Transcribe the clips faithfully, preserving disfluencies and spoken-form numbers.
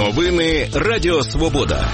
Новини Радіо Свобода.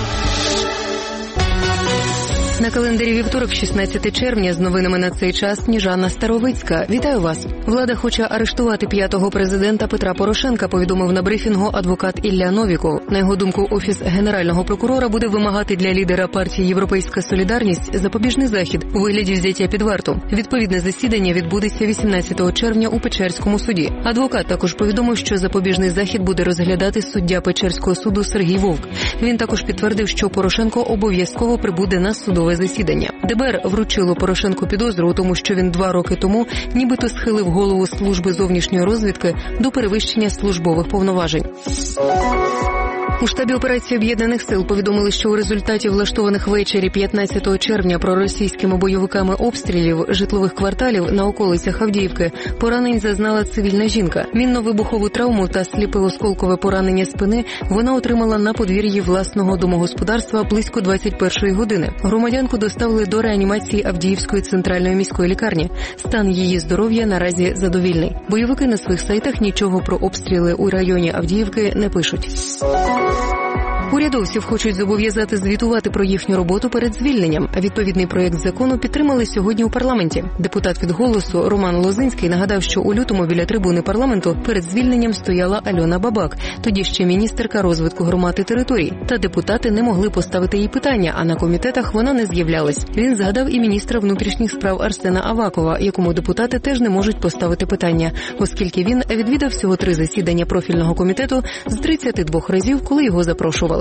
На календарі вівторок, шістнадцяте червня, з новинами на цей час Сніжана Старовицька. Вітаю вас. Влада хоче арештувати п'ятого президента Петра Порошенка, повідомив на брифінгу адвокат Ілля Новіков. На його думку, Офіс Генерального прокурора буде вимагати для лідера партії «Європейська солідарність» запобіжний захід у вигляді взяття під варту. Відповідне засідання відбудеться вісімнадцятого червня у Печерському суді. Адвокат також повідомив, що запобіжний захід буде розглядати суддя Печерського суду Сергій Вовк. Він також підтвердив, що Порошенко обов'язково прибуде на судове засідання. ДБР вручило Порошенку підозру у тому, що він два роки тому нібито схилив голову служби зовнішньої розвідки до перевищення службових повноважень. У штабі операції Об'єднаних сил повідомили, що у результаті влаштованих ввечері п'ятнадцятого червня проросійськими бойовиками обстрілів житлових кварталів на околицях Авдіївки поранень зазнала цивільна жінка. Мінно-вибухову травму та сліпе осколкове поранення спини вона отримала на подвір'ї власного домогосподарства близько двадцять першої години. Громадянку доставили до реанімації Авдіївської центральної міської лікарні. Стан її здоров'я наразі задовільний. Бойовики на своїх сайтах нічого про обстріли у районі Авдіївки не пишуть. Урядовців хочуть зобов'язати звітувати про їхню роботу перед звільненням. Відповідний проєкт закону підтримали сьогодні у парламенті. Депутат від «Голосу» Роман Лозинський нагадав, що у лютому біля трибуни парламенту перед звільненням стояла Альона Бабак, тоді ще міністерка розвитку громад і територій. Та депутати не могли поставити їй питання, а на комітетах вона не з'являлась. Він згадав і міністра внутрішніх справ Арсена Авакова, якому депутати теж не можуть поставити питання, оскільки він відвідав всього три засідання профільного комітету з тридцяти двох разів, коли його запрошували.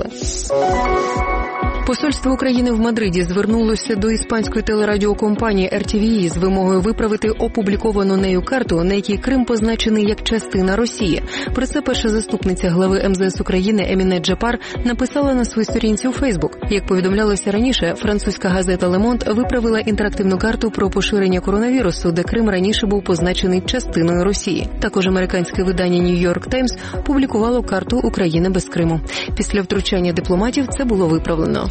Посольство України в Мадриді звернулося до іспанської телерадіокомпанії ер ті ві і з вимогою виправити опубліковану нею карту, на якій Крим позначений як частина Росії. Про це перша заступниця глави ем зе ес України Еміне Джапар написала на своїй сторінці у Фейсбук. Як повідомлялося раніше, французька газета «Ле Монт» виправила інтерактивну карту про поширення коронавірусу, де Крим раніше був позначений частиною Росії. Також американське видання «Нью-Йорк Таймс» публікувало карту України без Криму. Після втручання дипломатів це було виправлено.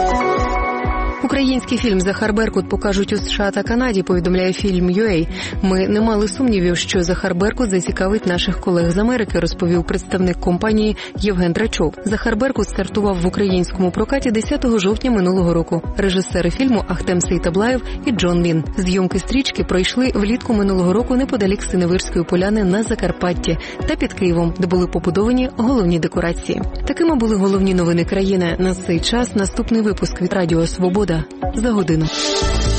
Український фільм «Захар Беркут» покажуть у США та Канаді, повідомляє Фільм ю ей. Ми не мали сумнівів, що Захар Беркут зацікавить наших колег з Америки, розповів представник компанії Євген Драчов. Захар Беркут стартував в українському прокаті десятого жовтня минулого року. Режисери фільму Ахтем Сейтаблаєв і Джон Мін. Зйомки стрічки пройшли влітку минулого року неподалік Синевирської поляни на Закарпатті та під Києвом, де були побудовані головні декорації. Такими були головні новини країни. На цей час наступний випуск від Радіо Свобода за годину.